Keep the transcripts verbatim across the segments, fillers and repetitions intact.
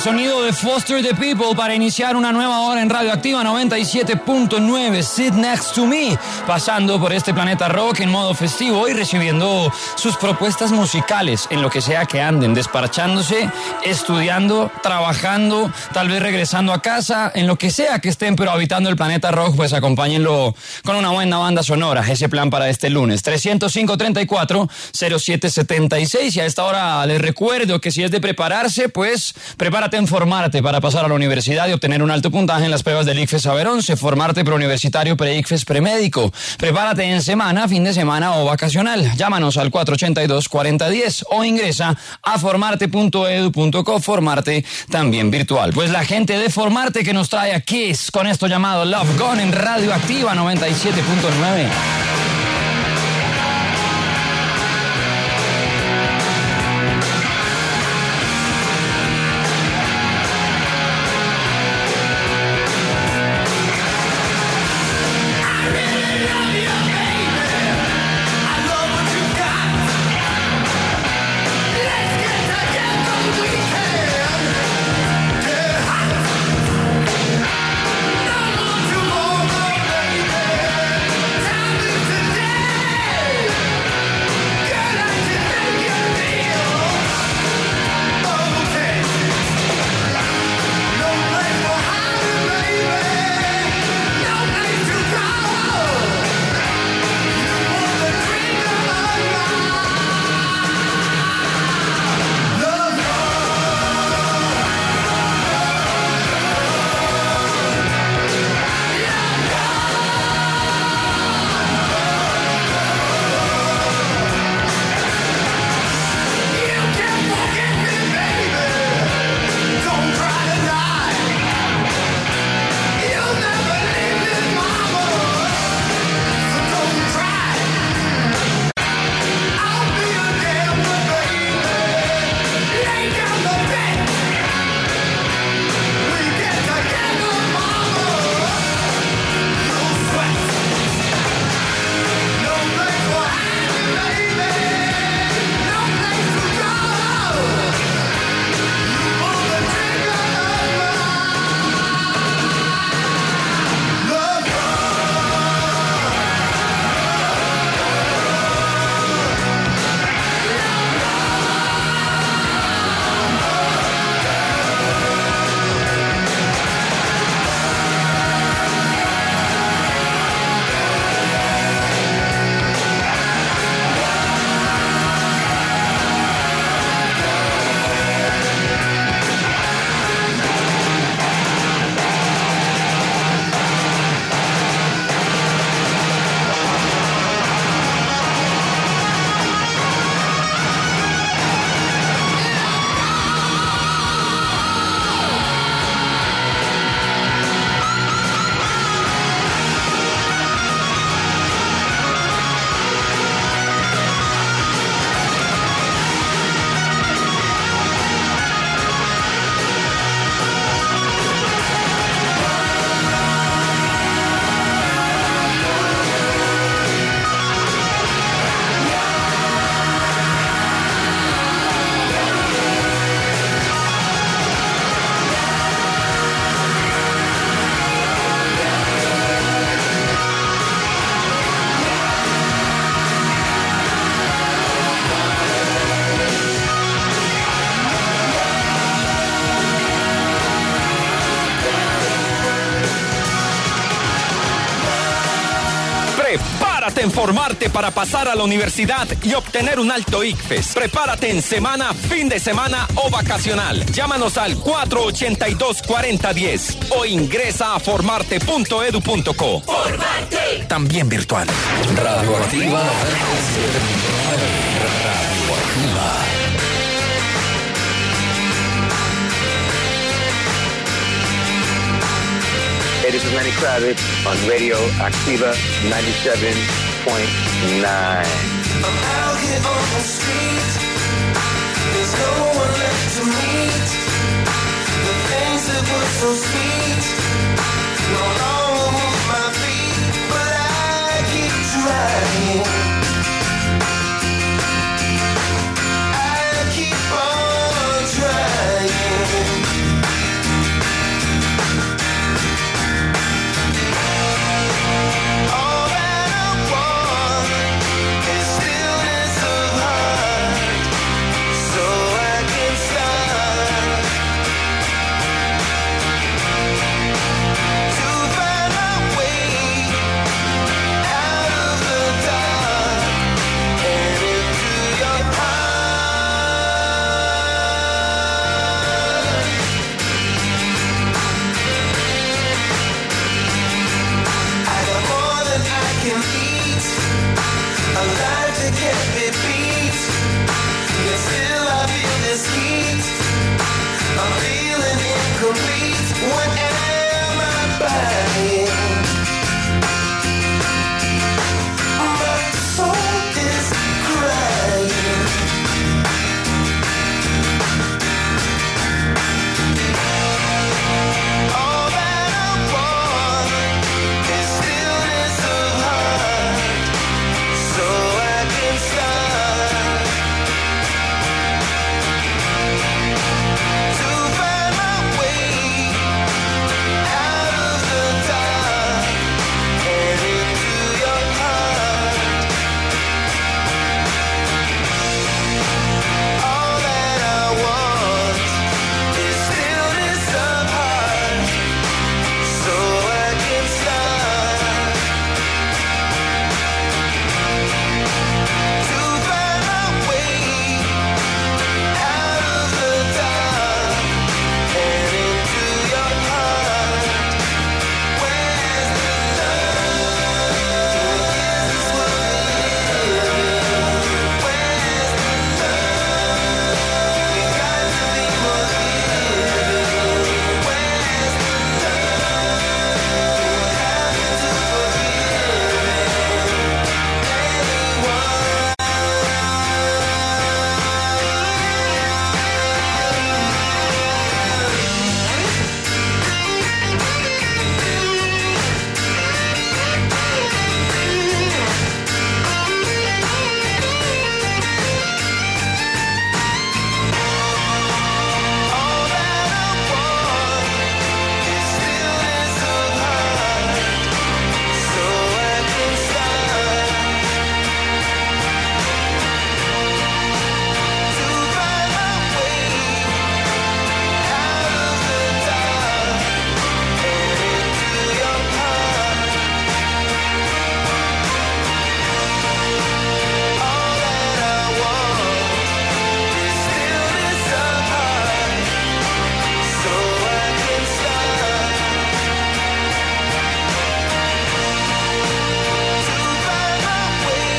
sonido de Foster the People para iniciar una nueva hora en Radioactiva noventa y siete punto nueve. Sit Next to Me, pasando por este planeta rock en modo festivo y recibiendo sus propuestas musicales en lo que sea que anden, desparchándose, estudiando, trabajando, tal vez regresando a casa, en lo que sea que estén, pero habitando el planeta rock, pues acompáñenlo con una buena banda sonora. Ese plan para este lunes, trescientos cinco, treinta y cuatro, cero siete setenta y seis. Y a esta hora les recuerdo que si es de prepararse, pues prepárate en formarte para pasar a la universidad y obtener un alto puntaje en las pruebas del ICFES Saber once, formarte preuniversitario, pre-ICFES, premédico. Prepárate en semana, fin de semana o vacacional. Llámanos al cuatro ochenta y dos, cuarenta diez o ingresa a formarte punto edu punto co, formarte también virtual. Pues la gente de Formarte que nos trae a Kiss con esto llamado Love Gone en Radioactiva noventa y siete punto nueve. En Formarte para pasar a la universidad y obtener un alto ICFES. Prepárate en semana, fin de semana o vacacional. Llámanos al cuatro ochenta y dos, cuarenta diez o ingresa a formarte punto edu punto co. ¡Formarte! También virtual. Radioactiva. Radioactiva. Hey, this is Lenny Kravitz on Radio Activa ninety-seven point nine. I'm out here on the street. There's no one left to meet. The things that were so sweet no longer move my feet, but I keep trying. I keep on trying. life that can't be beat. Yet still I feel this heat. I'm feeling incomplete. What am I buying? My soul is crying. All that I want is stillness of heart, so I can start to find my way out of the dark and into your heart. All that I want is stillness of heart, so I can start to find my way out of the dark and into your heart. Where's the love? Is this what we live in? Where's the love? We got to be more giving. Where's the love? What happened to all that I want is stillness of heart, so I can start to find my way out of the dark and into your heart. All that I want is stillness of heart, so I can start to find my way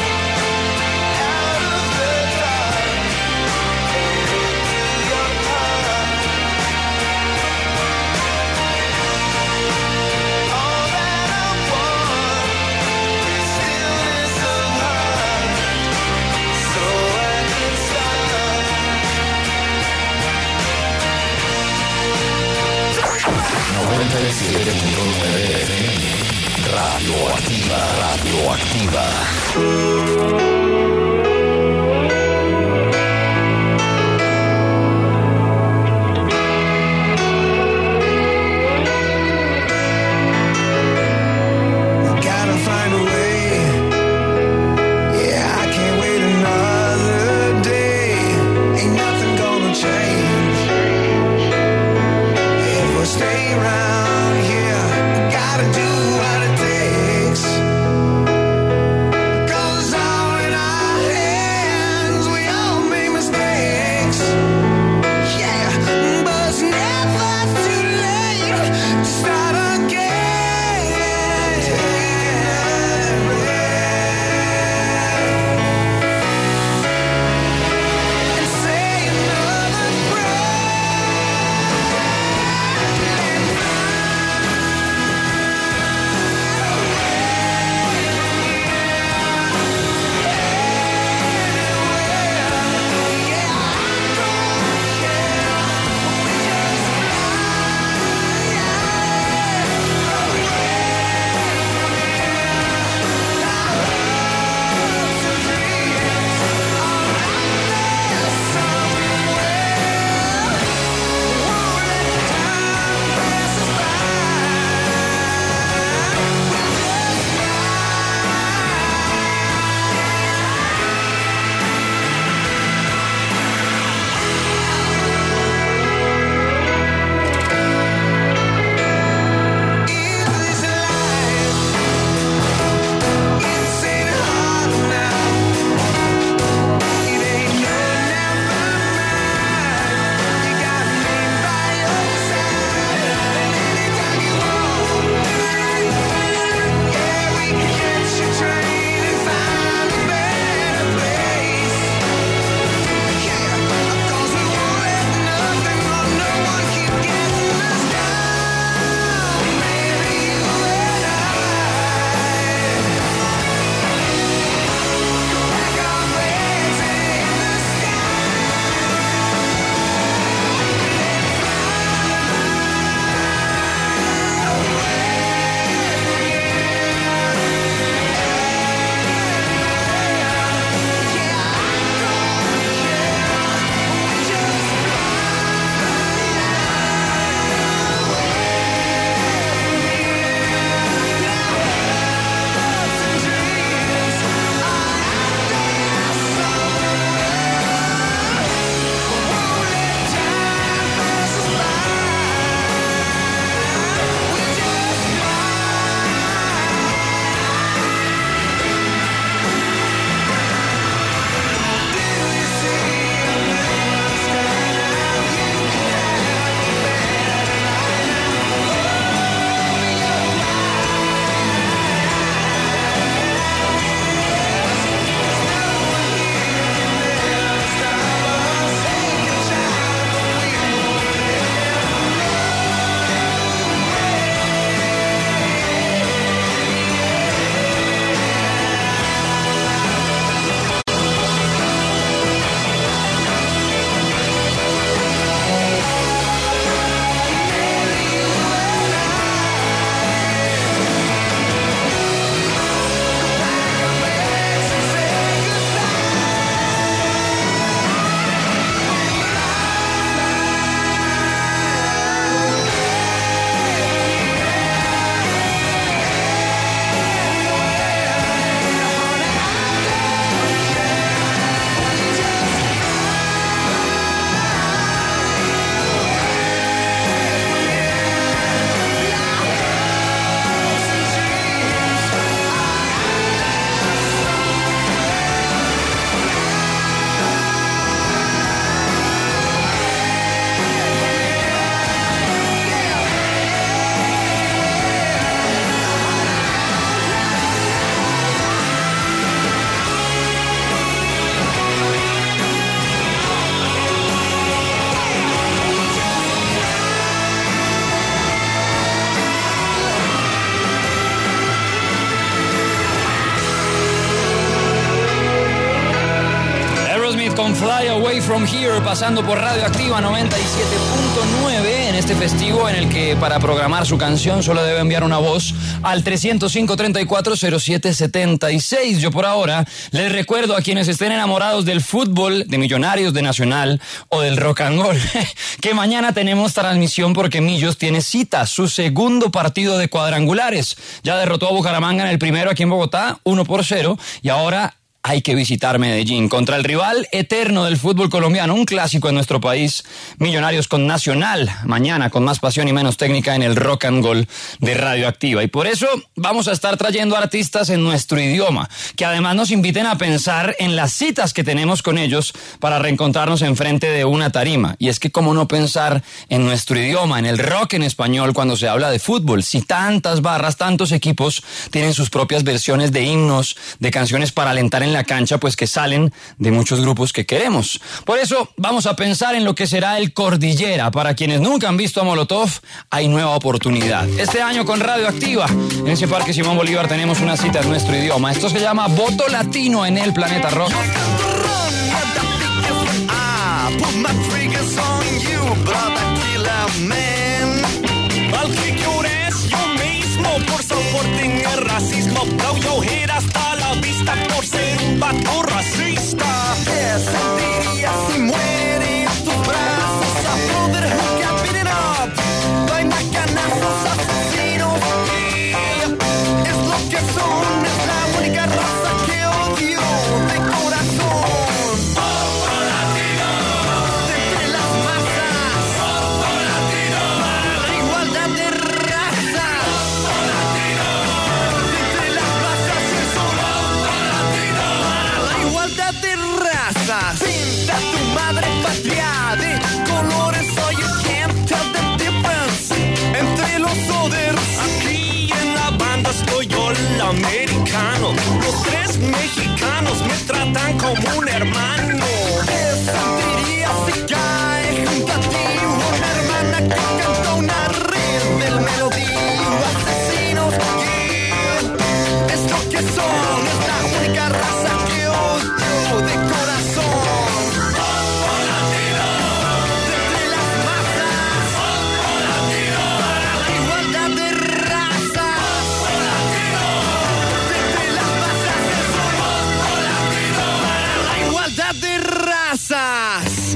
out of the dark and into your heart. All that I want is stillness of heart, so I can start. noventa y siete punto nueve F M. Radioactiva, radioactiva. Gotta find a way. Yeah, I can't wait another day. Ain't nothing gonna change. If I stay around here, I gotta do what it takes. 'Cause I con Fly Away From Here, pasando por Radio Activa noventa y siete punto nueve en este festivo en el que para programar su canción solo debe enviar una voz al tres cero cinco, treinta y cuatro, cero siete setenta y seis. Yo por ahora les recuerdo a quienes estén enamorados del fútbol, de Millonarios, de Nacional o del rock and roll, que mañana tenemos transmisión porque Millos tiene cita, su segundo partido de cuadrangulares. Ya derrotó a Bucaramanga en el primero aquí en Bogotá, uno por cero, y ahora hay que visitar Medellín contra el rival eterno del fútbol colombiano, un clásico en nuestro país, Millonarios con Nacional, mañana con más pasión y menos técnica en el Rock and Roll de Radioactiva. Y por eso vamos a estar trayendo artistas en nuestro idioma, que además nos inviten a pensar en las citas que tenemos con ellos para reencontrarnos enfrente de una tarima. Y es que cómo no pensar en nuestro idioma, en el rock en español cuando se habla de fútbol, si tantas barras, tantos equipos tienen sus propias versiones de himnos, de canciones para alentar en la cancha, pues que salen de muchos grupos que queremos. Por eso vamos a pensar en lo que será el Cordillera. Para quienes nunca han visto a Molotov, hay nueva oportunidad. Este año con Radioactiva, en ese Parque Simón Bolívar tenemos una cita en nuestro idioma. Esto se llama Voto Latino en el Planeta Rock. Por soporte el racismo, blow your head hasta la vista por ser un vato racista. ¿Qué sentirías si muere en tus brazos? A poder hook beat it up, hay macanazos, asesinos, yeah. Es lo que son, es la única raza que odio de corazón. Voto latino, entre las masas. Voto latino, para la igualdad de raza. Pinta tu madre patria de colores, so you can't tell the difference entre los oders. Aquí en la banda estoy yo el americano. Los tres mexicanos me tratan como un hermano. ¿Qué sentirías si cae junto a ti una hermana que canta una red del melodío? Asesinos, yeah. Es lo que son, es la única raza que odio de corazón. De razas.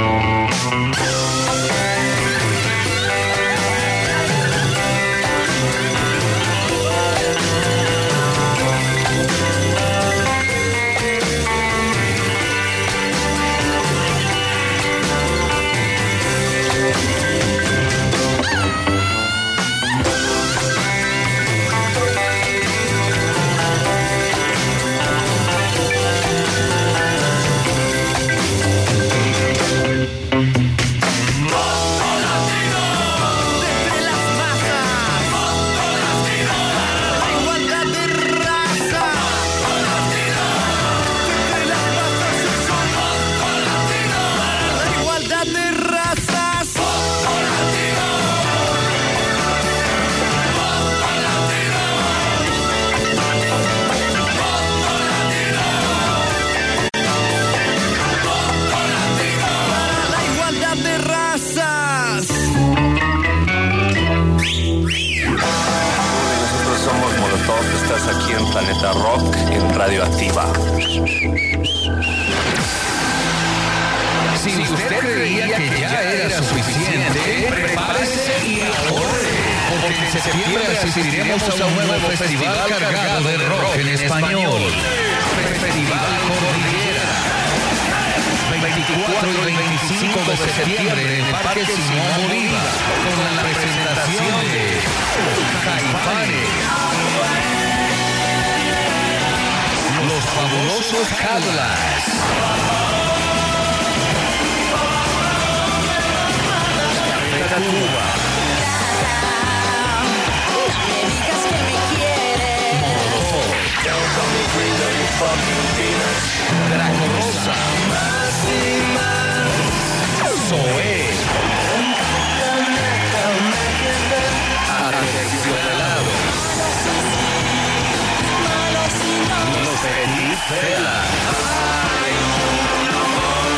Aquí en Planeta Rock, en Radioactiva. Si usted creía que ya era suficiente, prepárese y ahorre, porque en septiembre asistiremos a un nuevo festival cargado de rock en español. Festival Cordillera. veinticuatro y veinticinco de septiembre en el Parque Simón Bolívar, con la presentación de Caifanes, Los Fabulosos Cadillacs, Café Tacuba, Molotov, Draco Rosa, Zoé, Aterciopelado, Los Petit Fela,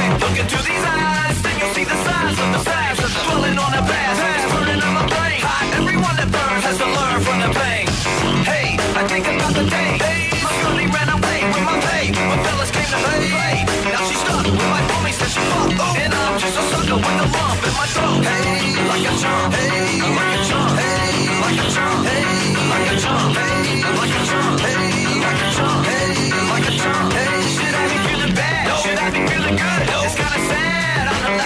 Hey, look into these eyes, then you'll see the size of the stars that's dwelling on the past. It's burning in my brain. Hot, everyone that burns has to learn from the pain. Hey, I think about the day. Hey, my shorty ran away with my pay. My fellas came to play. Now she's stuck with my homie, said she fucked. Oh, and I'm just a sucker with a lump in my throat. Hey, like a chump. Hey, like a chump. Hey, like a chump. Hey, like a chump. Hey, like a chump. Hey, like a chump. Hey, like a chump. Hey, should I be feeling bad? No. Should I be feeling good? No. It's kinda sad. I'm the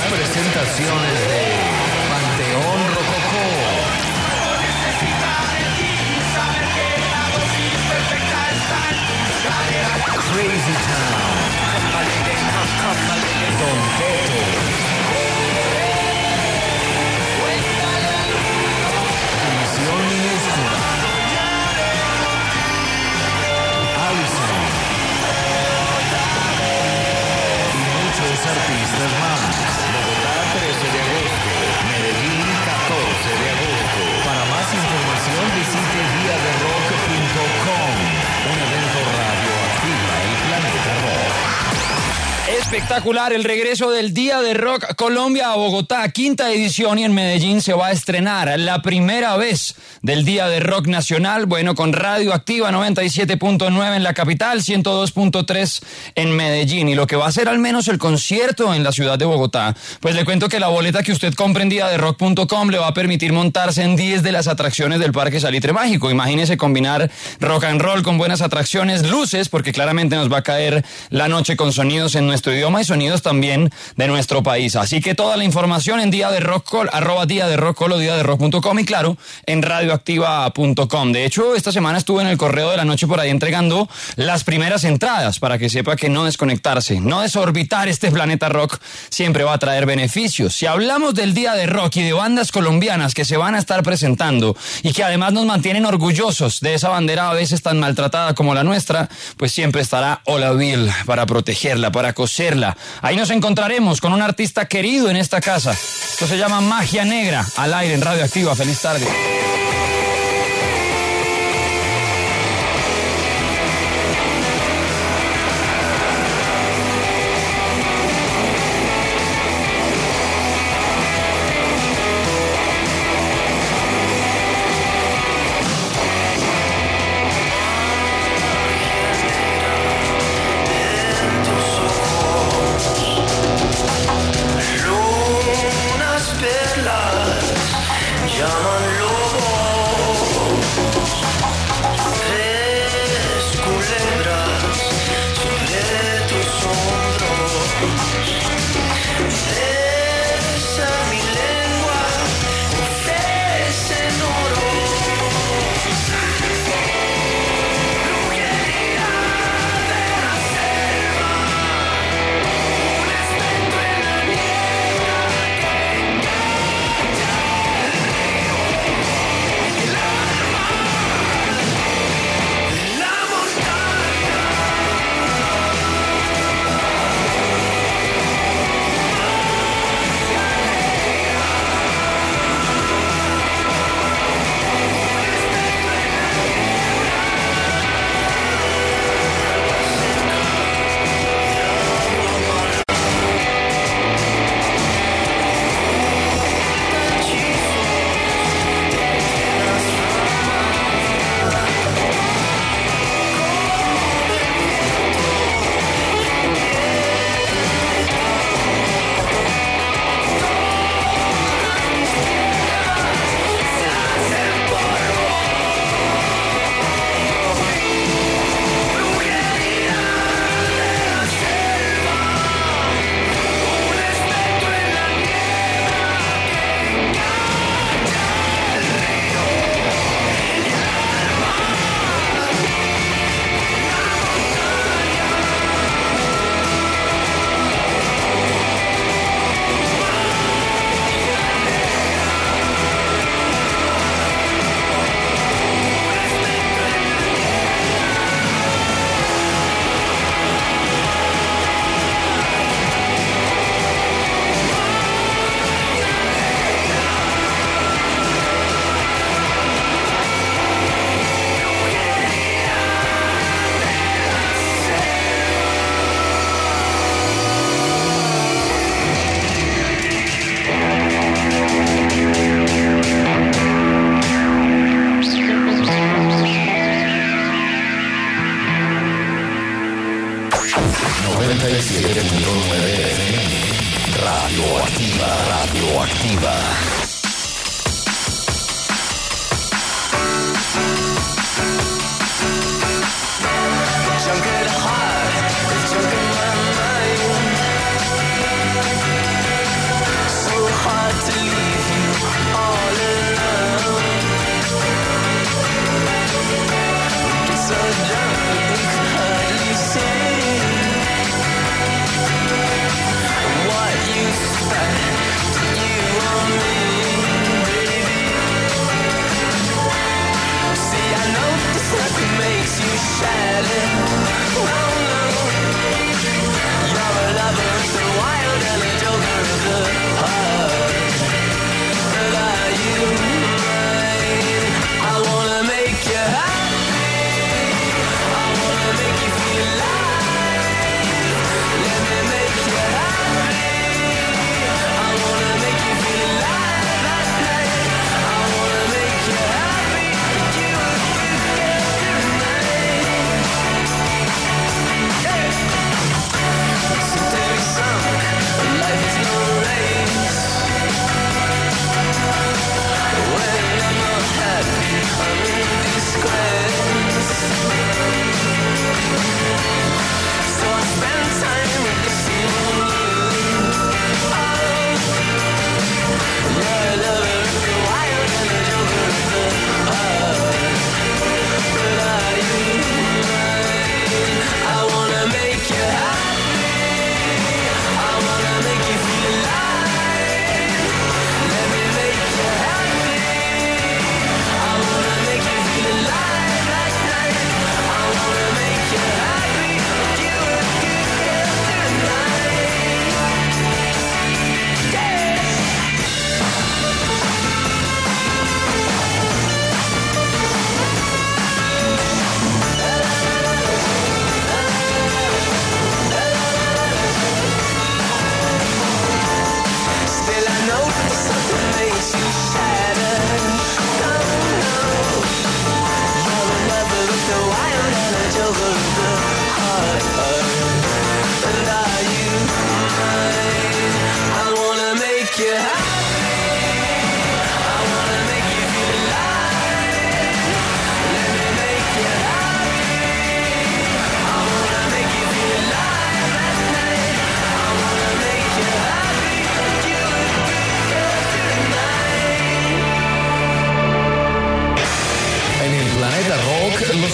presentaciones de Panteón Rococó. Crazy Town. Don Teto. División Minúscula. Allison. Y muchos artistas más. Bogotá, trece de agosto. Medellín, catorce de agosto. Para más información visite dia de rock punto com. Un evento radioactiva, el planeta rock. Espectacular el regreso del Día de Rock Colombia a Bogotá, quinta edición, y en Medellín se va a estrenar la primera vez del Día de Rock Nacional, bueno, con Radioactiva noventa y siete punto nueve en la capital, ciento dos punto tres en Medellín, y lo que va a ser al menos el concierto en la ciudad de Bogotá, pues le cuento que la boleta que usted compre en dia de rock punto com le va a permitir montarse en diez de las atracciones del Parque Salitre Mágico. Imagínese combinar rock and roll con buenas atracciones, luces, porque claramente nos va a caer la noche con sonidos en nuestro idioma y sonidos también de nuestro país. Así que toda la información en Día de Rock Call, arroba Día de Rock Call o dia de rock punto com, y claro, en radioactiva punto com. De hecho, esta semana estuve en el correo de la noche por ahí entregando las primeras entradas para que sepa que no desconectarse, no desorbitar este planeta rock siempre va a traer beneficios. Si hablamos del Día de Rock y de bandas colombianas que se van a estar presentando y que además nos mantienen orgullosos de esa bandera a veces tan maltratada como la nuestra, pues siempre estará Olaville para protegerla, para coserla. Ahí nos encontraremos con un artista querido en esta casa. Esto se llama Magia Negra, al aire en Radioactiva. Feliz tarde. noventa y siete punto nueve F M. Radioactiva, radioactiva.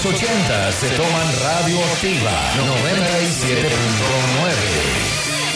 ochenta se toman Radioactiva noventa y siete punto nueve.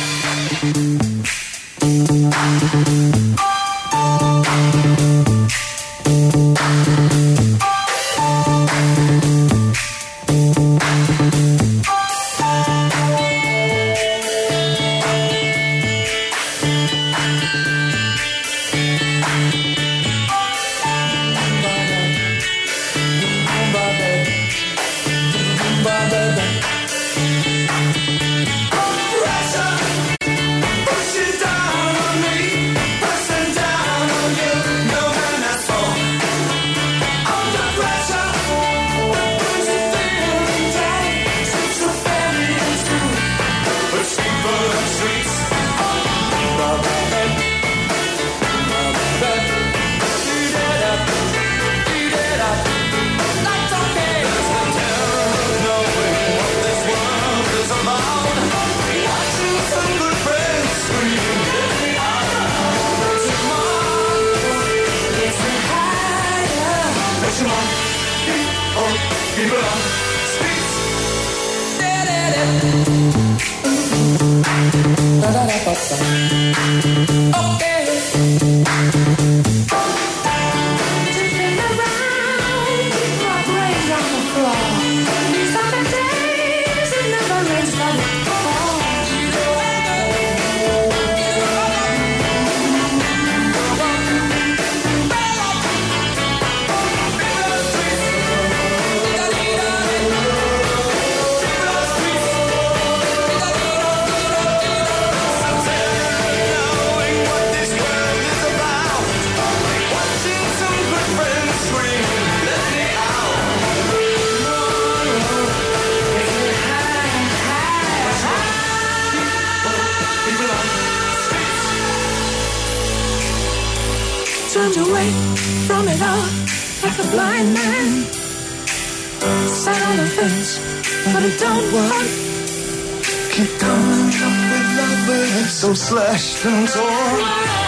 Turned away from it all like a blind man. Sat on the fence, but it don't work. Keep coming up with love, but it's so slashed and torn.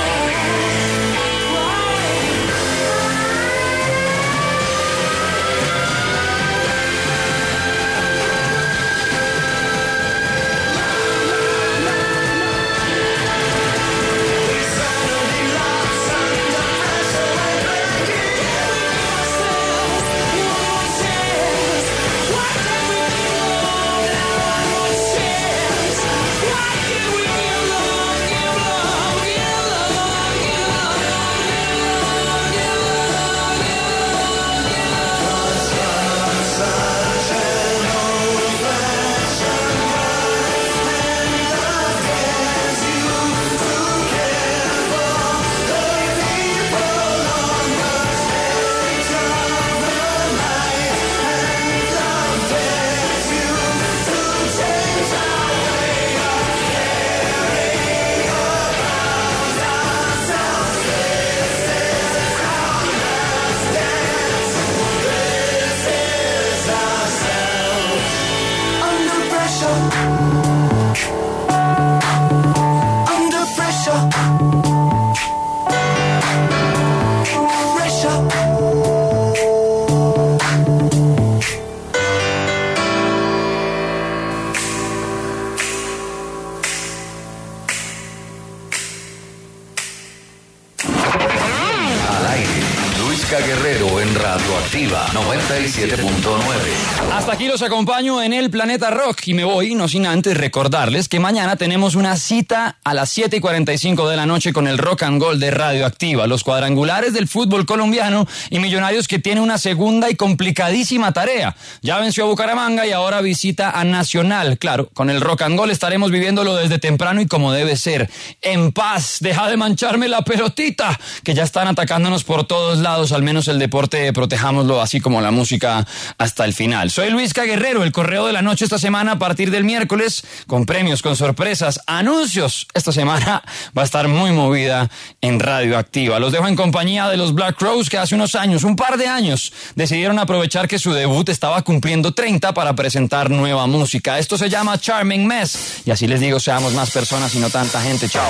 Guerrero en Radioactiva noventa y siete punto nueve. Hasta aquí los acompaño en el Planeta Rock y me voy, no sin antes recordarles que mañana tenemos una cita a las siete y cuarenta y cinco de la noche con el Rock and Gold de Radioactiva, los cuadrangulares del fútbol colombiano y Millonarios que tiene una segunda y complicadísima tarea. Ya venció a Bucaramanga y ahora visita a Nacional. Claro, con el Rock and Gold estaremos viviéndolo desde temprano y como debe ser. En paz, deja de mancharme la pelotita, que ya están atacándonos por todos lados, al menos el deporte protejámoslo así como la música hasta el final. Soy Luisca Guerrero, el correo de la noche esta semana a partir del miércoles, con premios, con sorpresas, anuncios. Esta semana va a estar muy movida en Radioactiva. Los dejo en compañía de los Black Crowes que hace unos años, un par de años, decidieron aprovechar que su debut estaba cumpliendo treinta para presentar nueva música. Esto se llama Charming Mess y así les digo, seamos más personas y no tanta gente. Chao.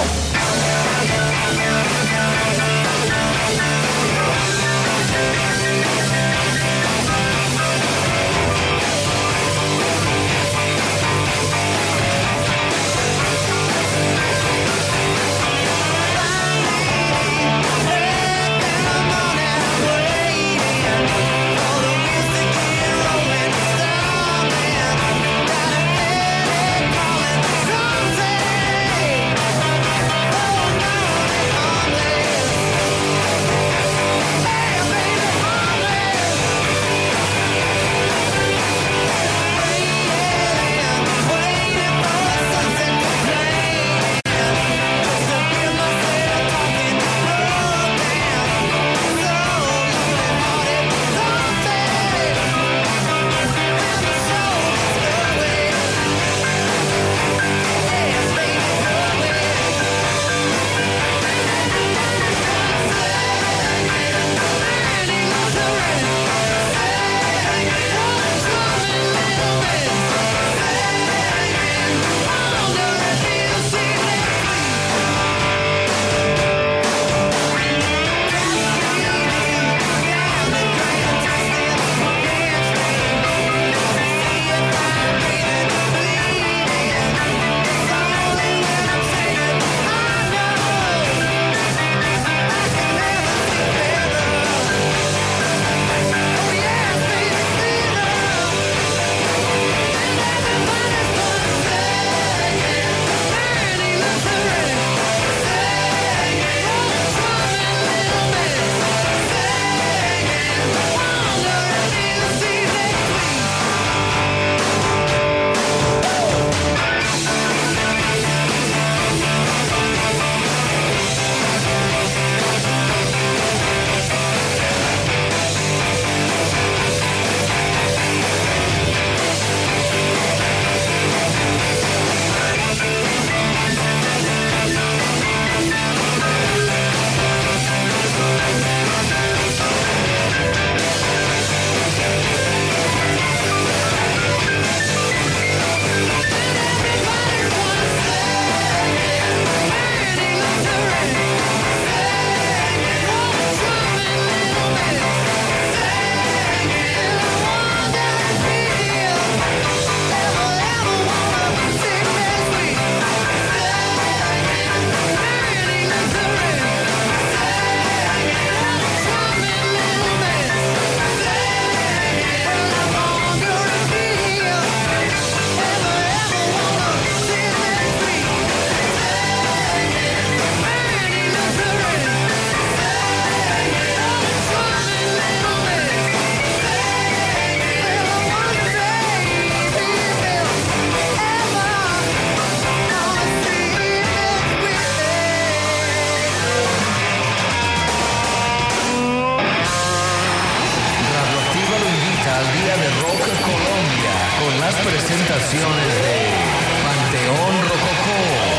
presentaciones de Panteón Rococó.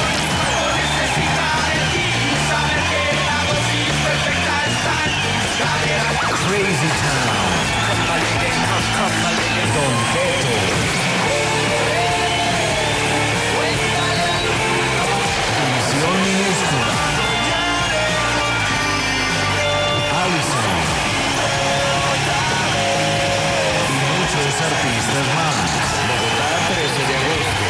Crazy Town. Don Teto. División Minúscula. Allison. Y muchos artistas más. Bogotá, trece de agosto.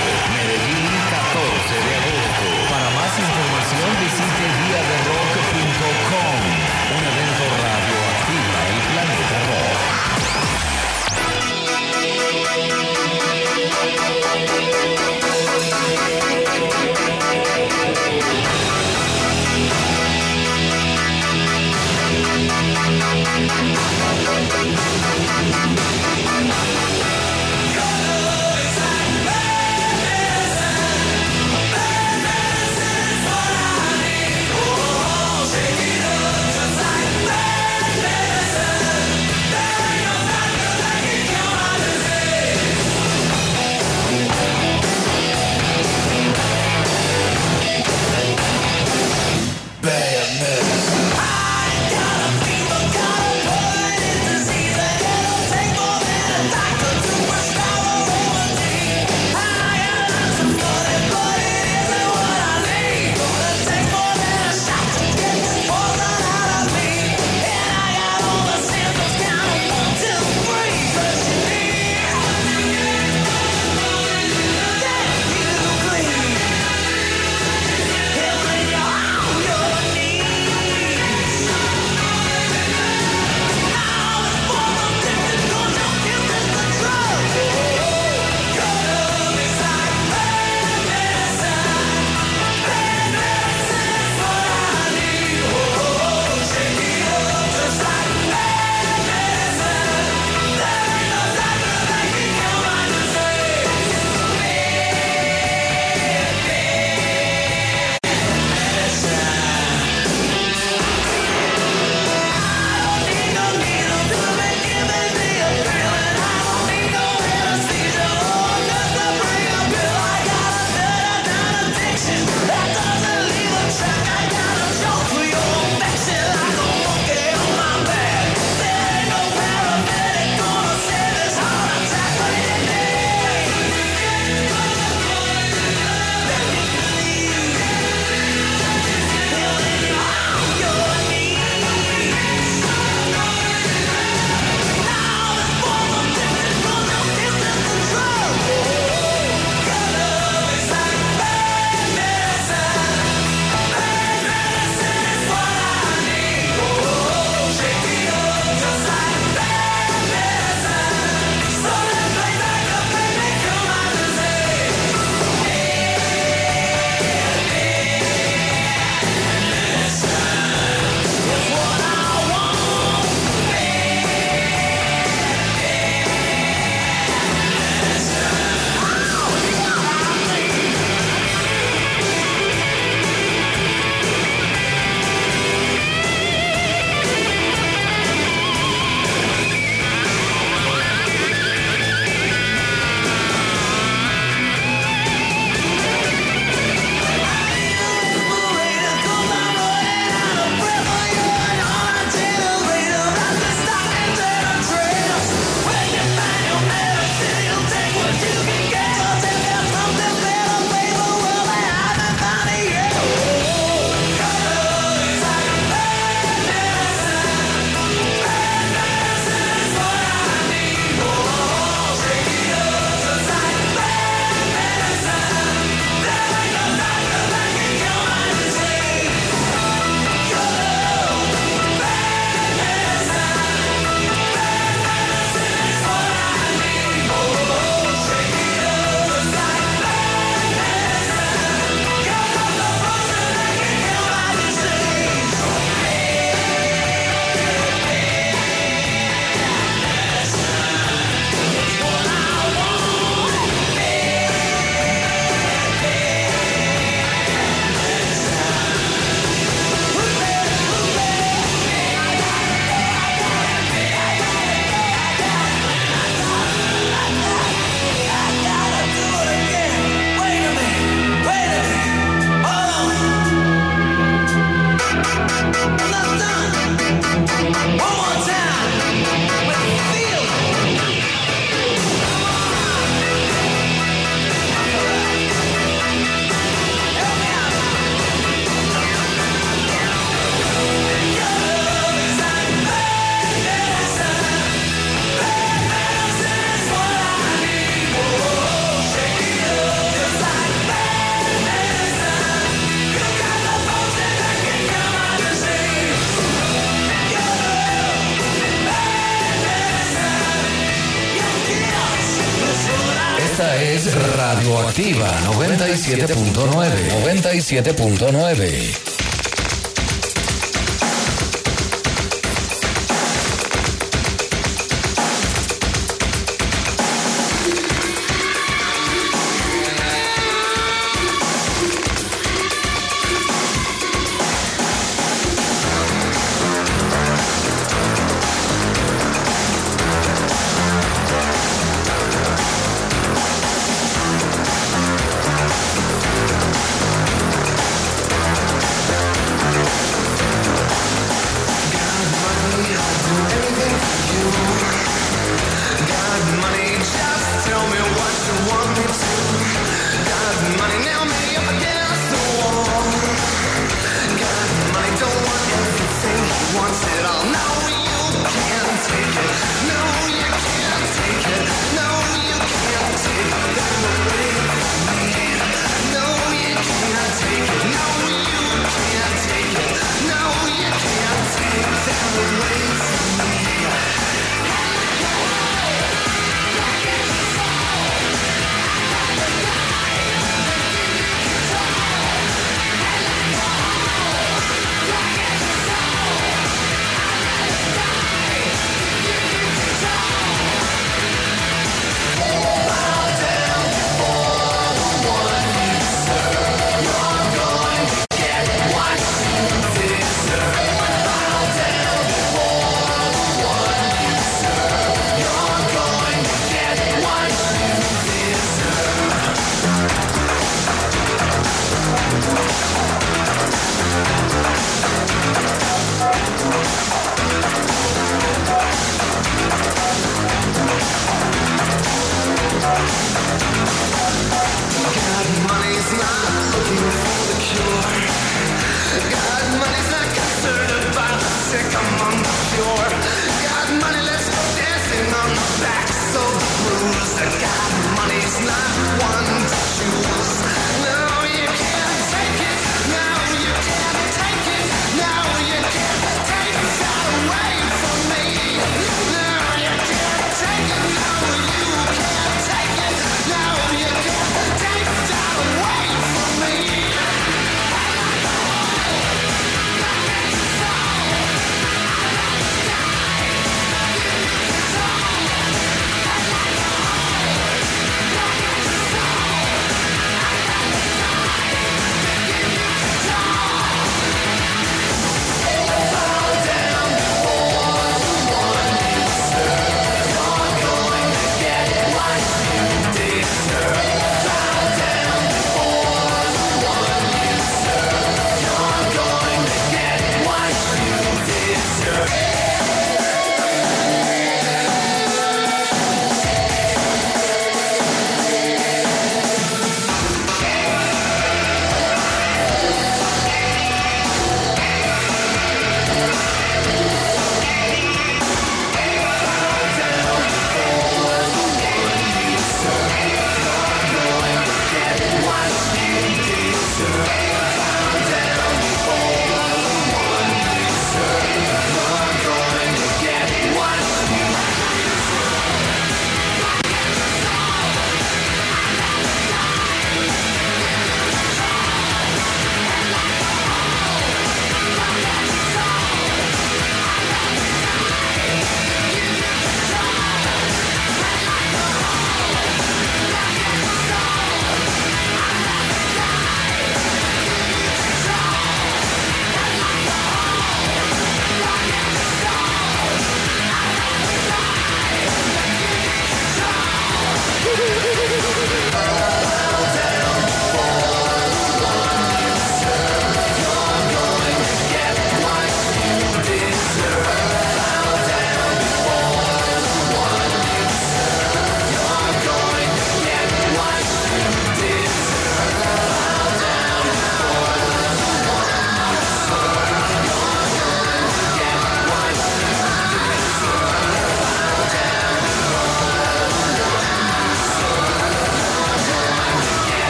Radioactiva noventa y siete punto nueve. noventa y siete punto nueve.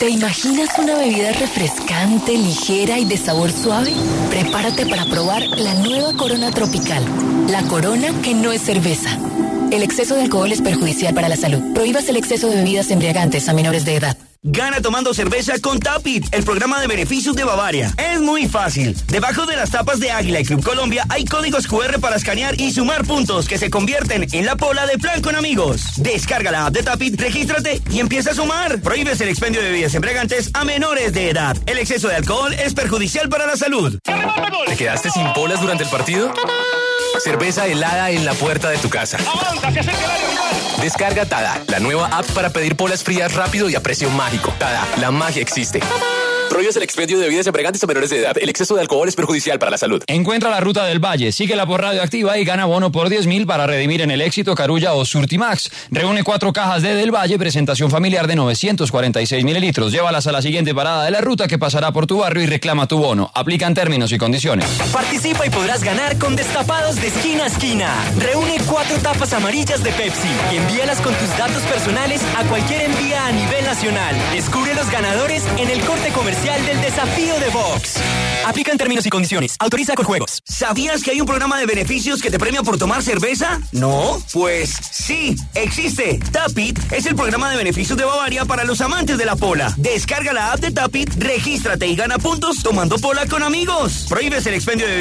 ¿Te imaginas una bebida refrescante, ligera y de sabor suave? Prepárate para probar la nueva Corona Tropical. La Corona que no es cerveza. El exceso de alcohol es perjudicial para la salud. Prohíbas el exceso de bebidas embriagantes a menores de edad. Gana tomando cerveza con Tapit, el programa de beneficios de Bavaria. Es muy fácil. Debajo de las tapas de Águila y Club Colombia hay códigos cu erre para escanear y sumar puntos que se convierten en la pola de plan con amigos. Descarga la app de Tapit, regístrate y empieza a sumar. Prohíbes el expendio de bebidas embriagantes a menores de edad. El exceso de alcohol es perjudicial para la salud. ¿Te quedaste sin polas durante el partido? Cerveza helada en la puerta de tu casa. ¡Avanza! ¡Se acerca el área rival! Descarga Tada, la nueva app para pedir polas frías rápido y a precio mágico. Tada, la magia existe. Prohíbes el expendio de bebidas embriagantes a menores de edad. El exceso de alcohol es perjudicial para la salud. Encuentra la ruta del Valle, síguela por Radioactiva y gana bono por diez mil para redimir en el Éxito, Carulla o Surtimax. Reúne cuatro cajas de Del Valle, presentación familiar de novecientos cuarenta y seis mililitros. Llévalas a la siguiente parada de la ruta que pasará por tu barrio y reclama tu bono. Aplican términos y condiciones. Participa y podrás ganar con destapados de esquina a esquina. Reúne cuatro tapas amarillas de Pepsi y envíalas con tus datos personales a cualquier envía a nivel nacional. Descubre los ganadores en el corte comercial del desafío de Vox. Aplican términos y condiciones. Autoriza con juegos. ¿Sabías que hay un programa de beneficios que te premia por tomar cerveza? ¿No? Pues sí, existe. Tapit es el programa de beneficios de Bavaria para los amantes de la pola. Descarga la app de Tapit, regístrate y gana puntos tomando pola con amigos. Prohíbes el expendio de